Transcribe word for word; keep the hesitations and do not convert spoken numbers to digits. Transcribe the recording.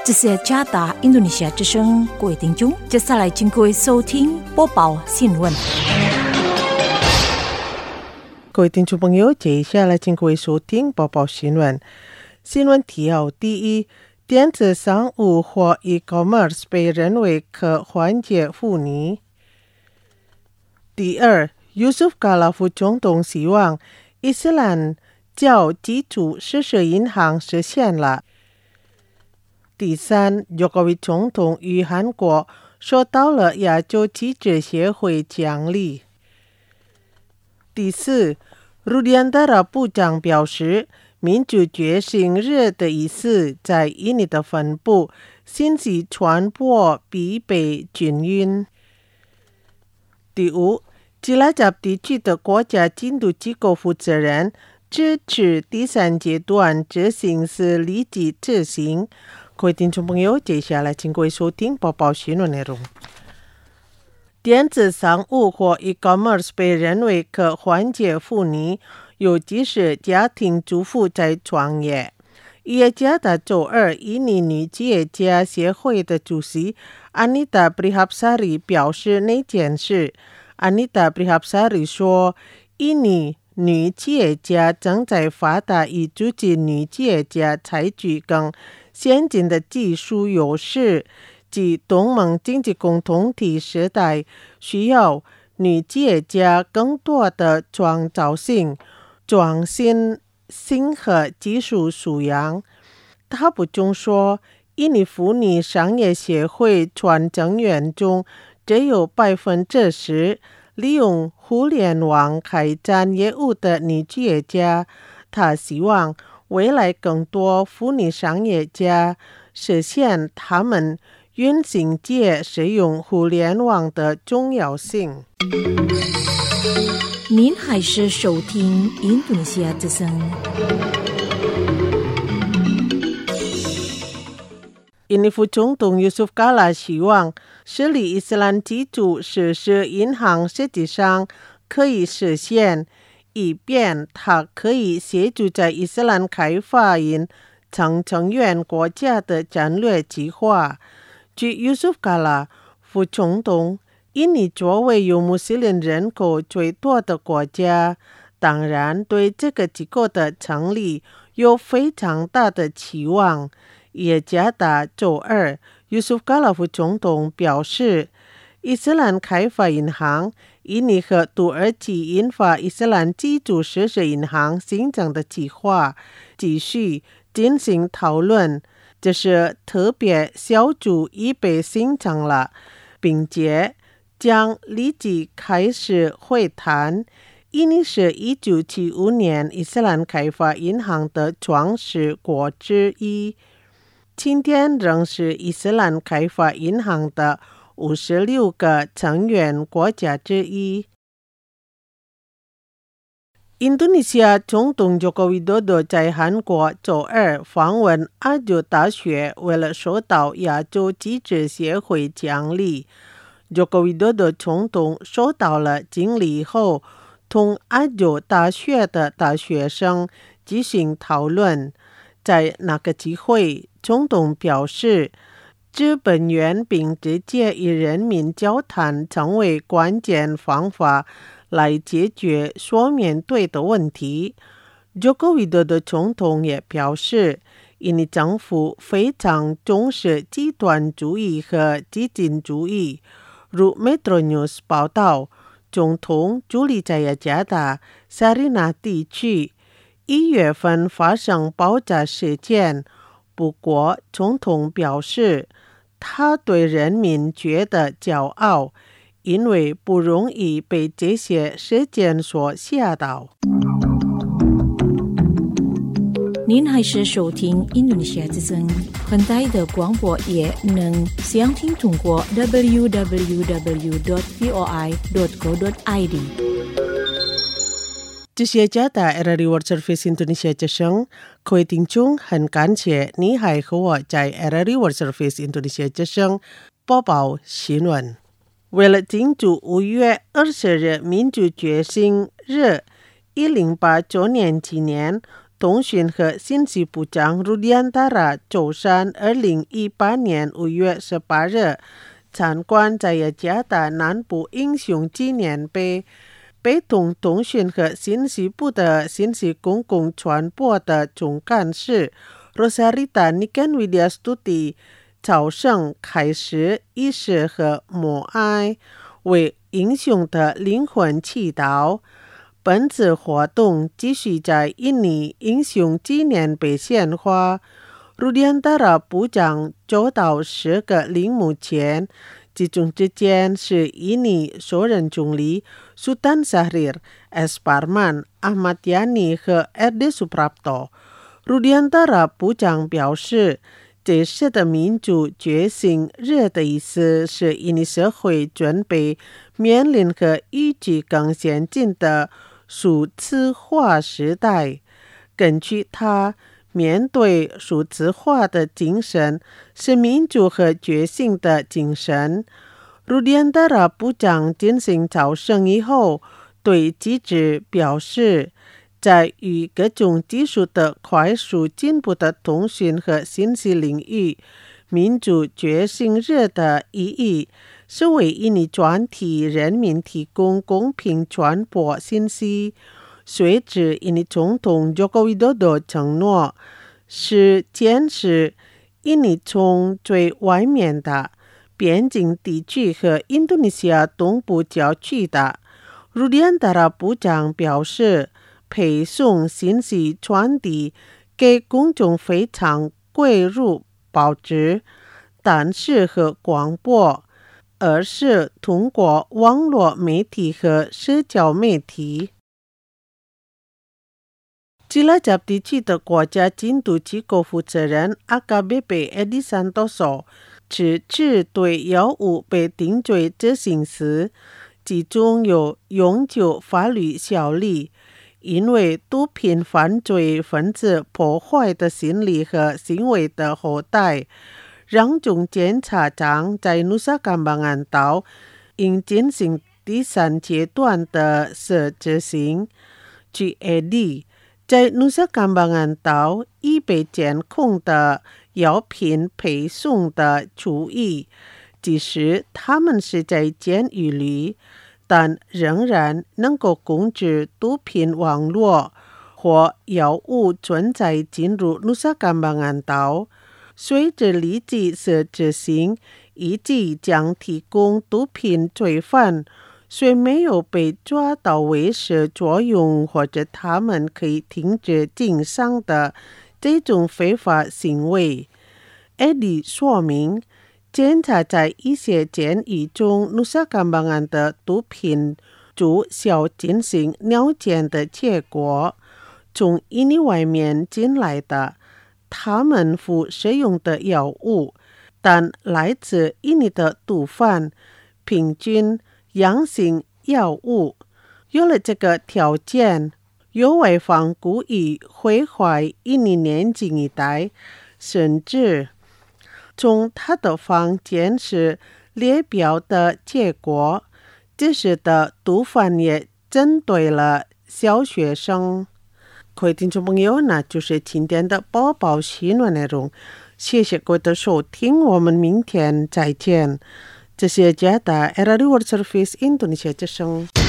这是加达印度尼西亚之声，各位听众，接下来请各位收听播报新闻。 各位听众朋友，接下来请各位收听播报新闻。新闻提要：第一，电子商务或 e-commerce 被认为可缓解妇女。第二， Yusuf Kala 副总统希望伊斯兰教基础设施银行实现了。第三， Jokowi 总统与韩国收到了亚洲记者协会奖励。第四， Rudiantara 部长表示，民主觉醒日的意思在印尼的分布信息传播比北均匀。第五，吉拉贾地区的国家进度机构负责人支持第三阶段执行是立即执行。各位听众朋友，接下来请各位收听播报新闻内容。电子商务或 e-commerce 被认为可缓解妇女，尤其是家庭主妇在创业。耶加达周二印尼女企业家协会的主席 Anita Prihapsari 表示那件事。Anita Prihapsari 说，印尼女企业家正在发达以促进女企业家采取更先进的技术优势，即东盟经济共同体时代需要女企业家更多的创造性、创新性和技术素养。他补充说，印尼妇女商业协会全成员中只有百分之十利用互联网开展业务的女企业家。他希望未来更多妇女商业家实现他们运行界使用互联网的重要性。 您还是收听印度尼西亚之声。 印尼副总统 Yusuf Kala 希望设立伊斯兰基础设施银行实际上可以实现，以便它可以协助在伊斯兰开发银常成员国家的战略计划。据 Yusuf Kala 副总统，印尼作为有穆斯林人口最多的国家，当然对这个机构的成立有非常大的期望。耶加达周二 Yusuf Kala 副总统表示，伊斯兰开发银行、印尼和土耳其引发伊斯兰基础设施银行新增的计划继续进行讨论。这是特别小组已被形成了，并且将立即开始会谈。印尼是一九七五年伊斯兰开发银行的创始国之一，今天仍是伊斯兰开发银行的五十六个成员国家之一。印度尼西亚总统 Joko Widodo 在韩国周二访问阿州大学，为了收到亚洲记者协会奖励。Joko Widodo 总统收到了奖励后，同阿州大学的大学生进行讨论。在那个机会，总统表示，资本源并直接与人民交谈成为关键方法来解决所面对的问题。Joko Widodo 总统也表示，印尼政府非常重视极端主义和激进主义。如 Metro News 报道，总统住立在雅加达萨里纳地区，一月份发生爆炸事件。不过，总统表示，他对人民觉得骄傲，因为不容易被这些事件所吓到。 您还是收听印度尼西亚之声，本台的广播也能详听通过 double u double u double u dot voi dot co dot i d。 这是加达 R R I World Service Indonesia 之声，各位听众，很感谢你还和我在 R R I World Service Indonesia 之声播报新闻。为了庆祝五月二十日民主觉醒日一零八周年纪念， 通讯和信息部长 Rudiantara 周三二零一八年五月十八日参观在雅加达南部英雄纪念碑，北通通讯和信息部的信息公共传播的总干事 Rosarita Niken Widyastuti 早上开始仪式和默哀，为英雄的灵魂祈祷。本次活动继续在印尼英雄纪念碑献花。Rudiantara 部长走到十个陵墓前，其中之间是印尼首任总理 Sultan Syahrir、S. Parman、Ahmad Yani 和 Erde Suprapto。Rudiantara 部长表示，这次的民主觉醒日的意思是印尼社会准备面临和预计更先进的数字化时代。根据他，面对数字化的精神是民主和觉醒的精神。Rudiantara 部长进行早声以后，对记者表示，在与各种技术的快速进步的通讯和信息领域，民主觉醒日的意义是为印尼全体人民提供公平传播信息。随着印尼总统 Joko Widodo 承诺，是坚持印尼从最外面的边境地区和印度尼西亚东部郊区的。Rudiantara 部长表示，配送信息传递给公众非常贵入报纸、电视和广播，而是通过网络媒体和社交媒体。吉拉加地区的国家进度机构负责人 A K B P Edi Santoso 指制对药物被定罪执行时，其中有永久法律效力，因为毒品犯罪分子破坏的心理和行为的后代，让总检察长在努萨甘邦安岛应进行第三阶段的实执行。据 A D， 在努萨甘邦安岛已被监控的药品配送的厨艺，即使他们是在监狱里，但仍然能够控制毒品网络或药物存在进入努萨甘邦安岛。随着立即实执行，以及将提供毒品罪犯虽没有被抓到威慑作用，或者他们可以停止经商的这种非法行为。艾迪说明，检查在一些监狱中努萨甘邦安的毒品注销进行了解的结果，从印尼外面进来的他们服使用的药物，但来自印尼的毒贩平均阳性药物。有了这个条件，有外方故意毁坏印尼年轻一代，甚至从他的房间是列表的结果，这时的毒贩也针对了小学生。各位听众朋友，那就是今天的播报新闻内容，谢谢各位的收听，我们明天再见。这是加拿大 R R I World Service Indonesia 之声。